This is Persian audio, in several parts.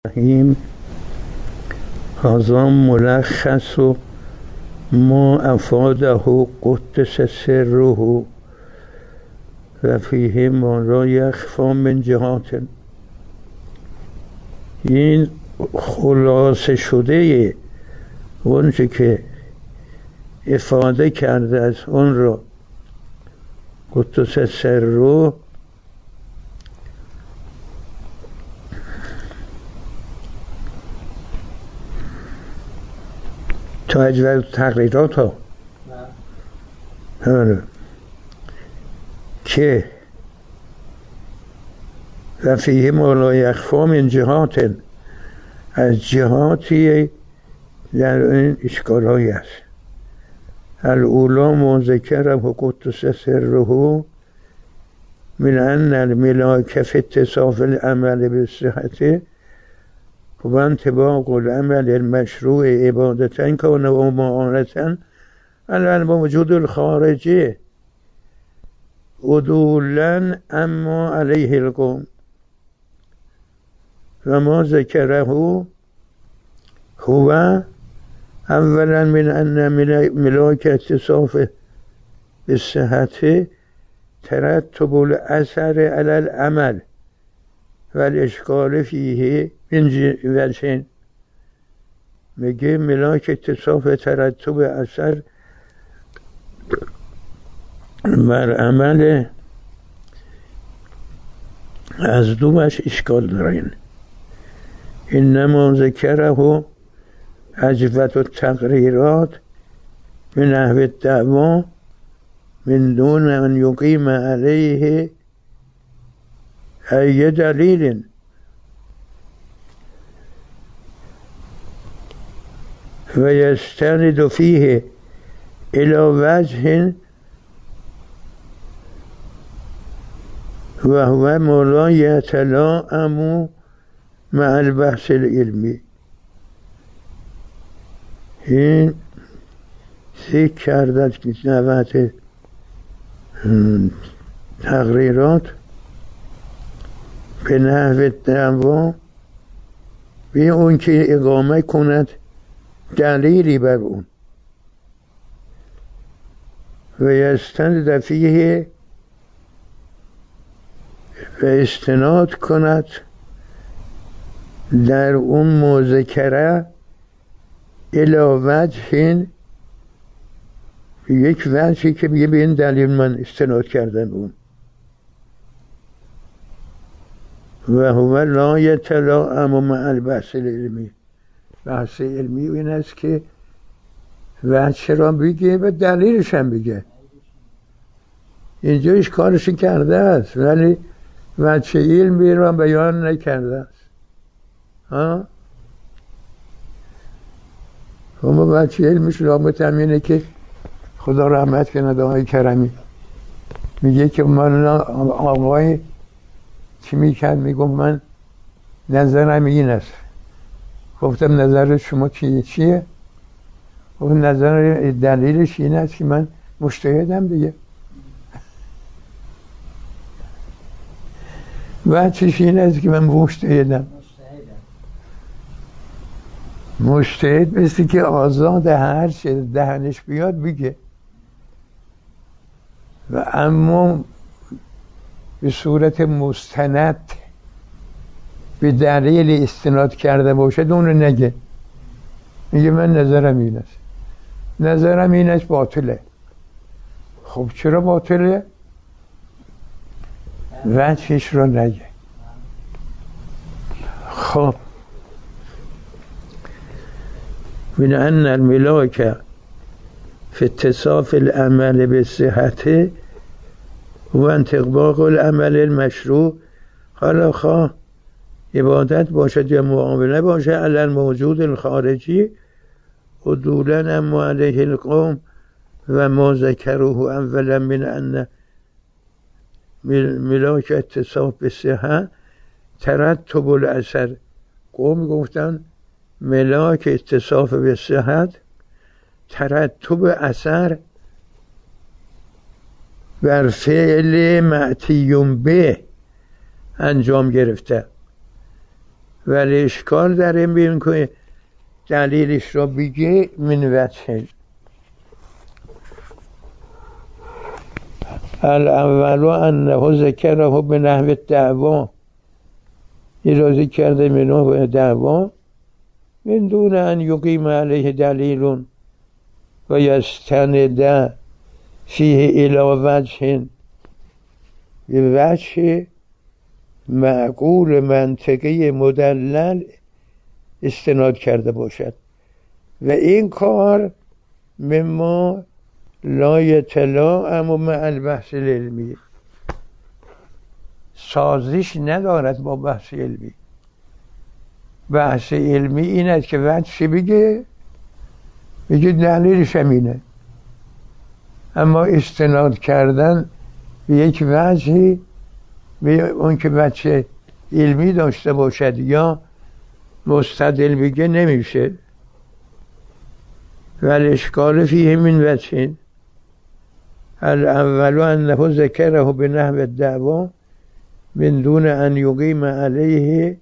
الرحیم. هذا ملخص ما افاده قدس سره و فیه ما لا یخفی من جهات. این خلاصه شده اونچه که افاده کرده از اون رو قدس سره تا اجوال تقریرات ها که و فیه ما لا یخفی من جهات، از جهاتی در این اشکالایی است. الاولا ما ذکره قدس سره من ان الملاک فی اتصاف العمل بالصحة و انطباق العمل المشروع عبادتا کان و معانتا علی الموجود الخارجی عدولا اما علیه القوم و ما ذکره هو اولا من ان ملاک اتصاف بالصحة ترتب الاثر علی العمل و الاشکال فیه من وجهین. میگه ملاک اتصاف ترتب اثر بر عمل از دو وجه اشکال دارین. انما ذکره اجوت التقریرات من نحو الدعوا من دون ان یقیم علیه ای دلیل و یستند فیه الی وجه و هو ما لا یتلائم مع البحث العلمی. این ذکر کردن که نوبت تقریرات به نحو دعوا به اون که اقامه کند دلیلی بر اون و یستند فیه و استناد کند در اون مذکره الی وجه، یک وجهی که میگه به این دلیل من استناد کردم اون و هو لا یتلائم مع البحث العلمی. بحث علمی این است که وجه را بگه و دلیلش هم بگه. اینجا اشکالش کرده است ولی وجه علمی را بیان نکرده است. اما وجه علمش رابط هم اینه که خدا رحمت کنه آقای کرمی، میگه که من آقای چی میکرد، میگم من نظرم این است. گفتم نظر شما چیه؟ گفت نظر دلیلش این است که من مجتهدم دیگه. وجهش این است که من مجتهدم. مجتهد مثل که آزاد هر چه دهنش بیاد بگه و اما به صورت مستند به دلیل استناد کرده باشد اونو نگه. میگه من نظرم این است، نظرم این است باطله. خب چرا باطله؟ وجهش رو نگه. خب من ان الملاک فی اتصاف العمل بالصحة و انطباق العمل المشروع، حالا خواه عبادت باشد یا معامله باشد، علی الموجود الخارجی عدولا اما علیه القوم و ما ذکره اولا من ان ملاک اتصاف بالصحة ترتب الاثر. قوم گفتن ملاک اتصاف بالصحة ترتب اثر بر فعل معتیون به انجام گرفته ولی اشکال در این بین که دلیلش را بگه من وجه الاول انه ذکره به نحو دعوا، این را ذکر کرده به نحو دعوا من دون ان یقیم علیه دلیل و یستند فیه الی وجه، به وجه معقول منطقی مدلل استناد کرده باشد و این کار مما لا یتلاءم مع البحث العلمی، سازش ندارد با بحث علمی. بحث علمی این است که وجه بگه دلیلش همینه، اما استناد کردن به یک وجهی به اون که بچه علمی داشته باشد یا مستدل بگه نمیشه. ولی اشکال فیه من وجه الاول انه ذکره به نحو الدعوا من دون ان یقیم علیه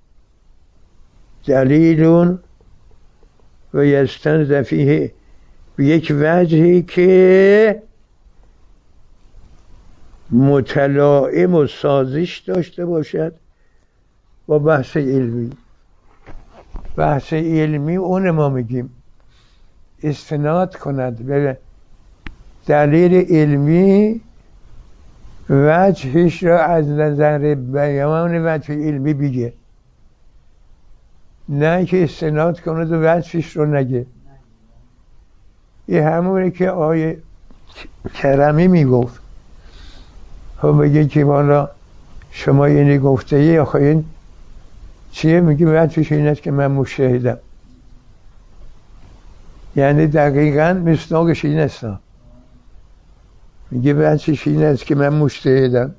دلیل و یستند فیه، به یک وجهی که متلائم و سازش داشته باشد با بحث علمی. بحث علمی اون ما میگیم استناد کند به دلیل علمی، وجهش را از نظر بیان وجه علمی بگه، نه که استناد کند و وجهش رو نگه. این همونه که آیه کرمی میگفت. خب بگه که والا شما اینی گفته ای، آخه این چیه؟ میگه وجهش این است که من مجتهدم. یعنی دقیقاً مصداقش این است. میگه وجهش این است که من مجتهدم.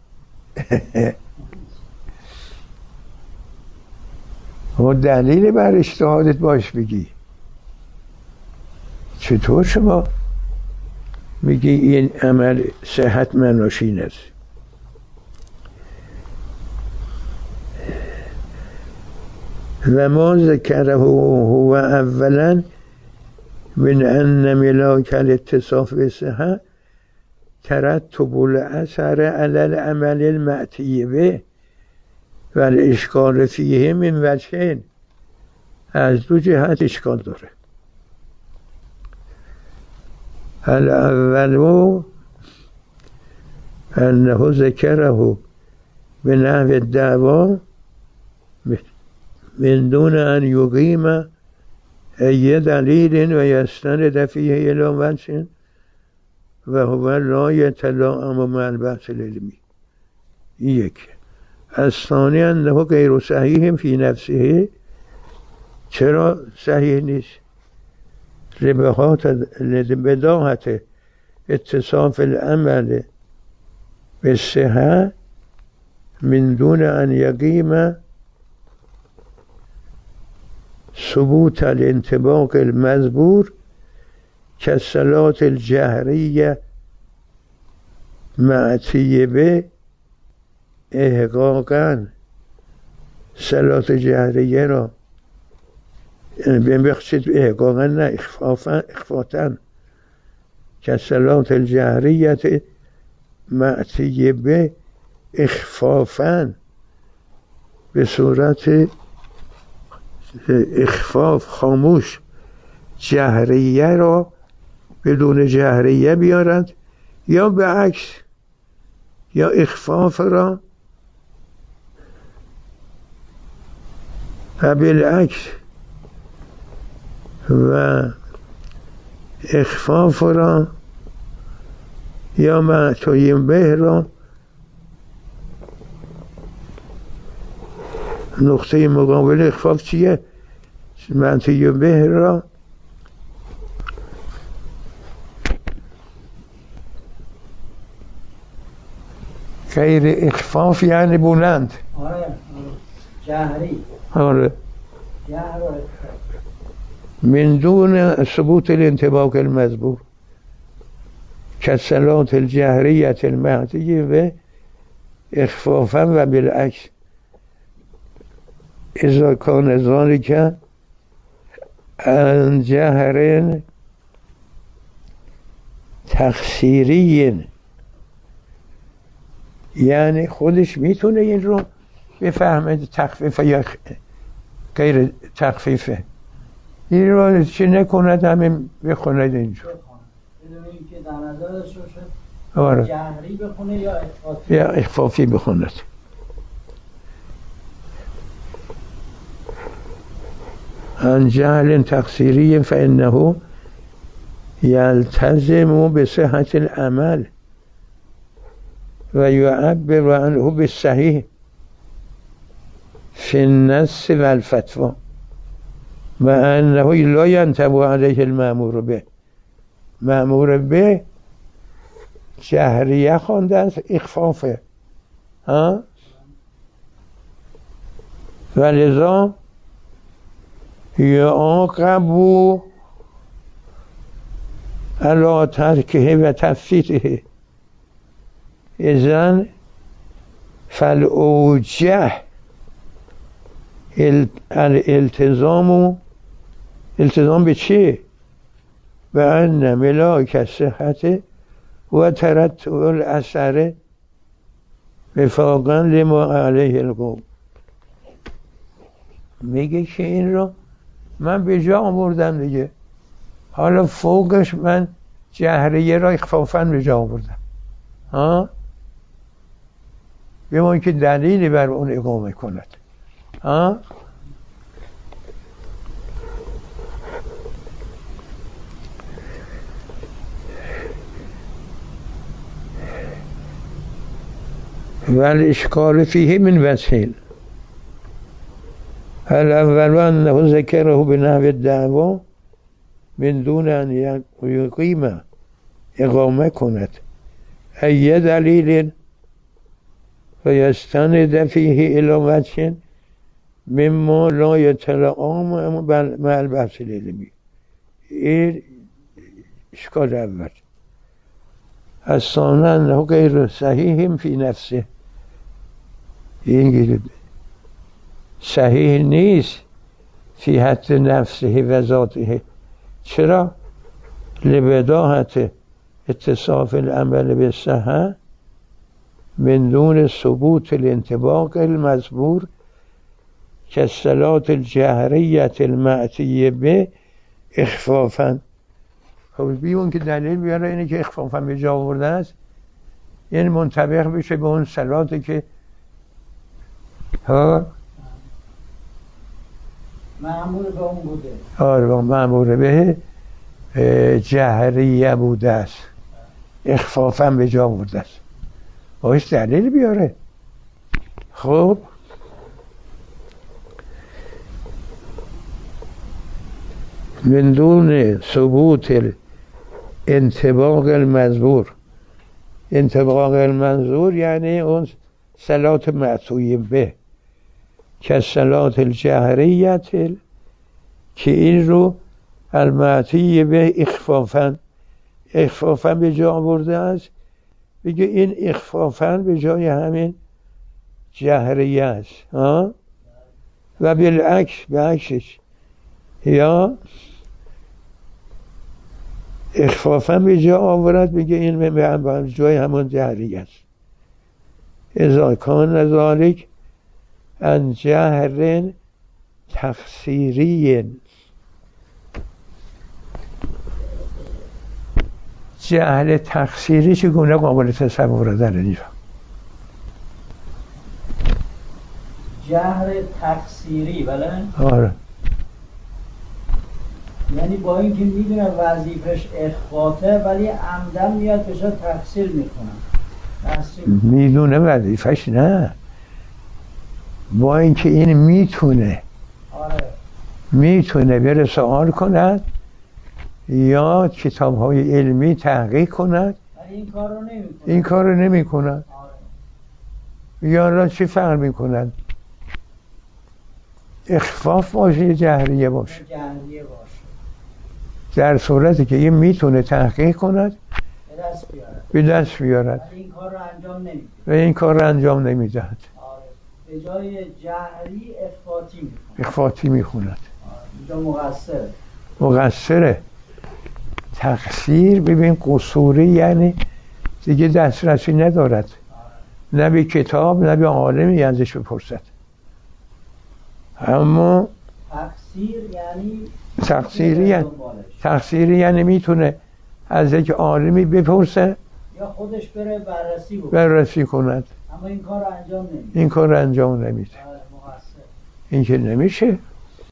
و دلیل بر اجتهادت باش بگی. چطور شما میگی این عمل صحت معناش این است؟ و ما ذکره هو اولا من ان ملاک الاتصاف به صحت ترتب الاثر علی العمل المأتی به و الاشکال فیه من وجهین، از دو جهت اشکال داره. الاول انه ذکره به نحو الدعوا من دون ان یقیم ای دلیل و یستند فیه الی وجه و هو لا یتلاءم مع البحث العلمی. یک. الثانی انه غیر صحیح فی نفسه. چرا صحیح نیست؟ لبداهت اتصاف العمل بالصحة من دون ان یقیم ثبوت الانطباق المذبور كالصلاة الجهرية معتیه به احقاقاً. صلاة جهریه را ببخشید احقاقاً نه اخفاطاً، كالصلاة الجهریه معتیه به اخفافاً، به صورت اخفاف خاموش جهریه را بدون جهریه بیارند، یا به عکس، یا اخفاف را و بالعکس، و اخفاف را یا معتوی به را نقطه مقابل اخفاف چیه؟ معتوی به را غیر اخفاف یعنی بلند. آره جهری. آره. من دون ثبوت الانطباق المذبور كالصلاة الجهریه المعتیه و اخفافا و بالعکس. اذا کان ذلک عن جهر تقصیری، یعنی خودش میتونه این رو بفهمه تخفیف یا غیر تخفیفه، این رو چی نکند همین بخوند اینجا بدون اینکه در نظر داشته باشه جهری بخونه یا اخفافی بخوند. عن جهل تقصیری فانه یلتزم بصحت العمل و یعبر عنه بالصحیح فی النص و الفتوى و انه لا ینطبق علیه المأمور به. مأمور به جهریه خوانده است، اخفافه و لذا یعاقب علی ترکه و تفسیره. اذن فالأوجه الالتزام به چه؟ به ان ملاک صحت و ترتب الاثر وفاقا لما علیه القوم. میگه که این رو من به جا آوردم دیگه، حالا فوقش من جهریه را اخفافاً به جا آوردم بمان که دلیلی بر اون اقامه کند. والاشکال فیه من وجهین، الاول انه ذکره بنحو الدعوا من دون ان یقیم اقامه کند ای دلیل و یستند فیه الی وجه مما لا یتلائم مع البحث العلمی. این اشکال اول. الثانی انه غیر صحیح فی نفسه، این صحیح نیست فی حد نفسه و ذاته. چرا؟ لبداهت اتصاف العمل بالصحه من دون ثبوت الانطباق المذکور كالصلاة الجهریة المأتیه به اخفافا. خب بیون که دلیل بیاره اینه که اخفافا به جا آورده است، یعنی منطبق بشه به اون صلاتی که مأمور به اون بوده. مأمور به جهریه بوده است، اخفافا به جا آورده است، باش دلیل بیاره. خب من دون ثبوت انطباق المذکور. انطباق المنظور یعنی اون صلات معطویه به که صلات الجهریت که این رو المعطیه به اخفافاً به جا آورده است. بگه این اخفافاً به جای همین جهریه است و بالعکسش یا اخفافاً به جا آورد بگه این به جای همون جهریه است. اذا کان ذلک عن جهر تقصیری. جهل تقصیری چگونه قابل تصور در اینجا؟ جهر تقصیری بله؟ آره. یعنی با اینکه میدونه وظیفش اخفاته ولی عمدن میاد بشه تقصیر میکنه. میدونه وظیفش نه، با اینکه این میتونه بره سوال کند یا کتاب‌های علمی تحقیق کند، این کار رو نمی کند. یا را چی فرق می کند؟ اخفاف باشه جهریه باشه. در صورتی که این میتونه تحقیق کند به دست بیارد و این کار رو انجام نمیدهد. به به جای جهری اخفاتی میخوند. اخفاتی میخوند. اینجا مقصره. تقصیر ببین قصوری یعنی دیگه دسترسی ندارد، نه به کتاب نه به عالمی ازش بپرسد. اما تقصیری یعنی میتونه از یک عالمی بپرسه یا خودش بره بررسی کند، اما این کار انجام نمیده. این که نمیشه.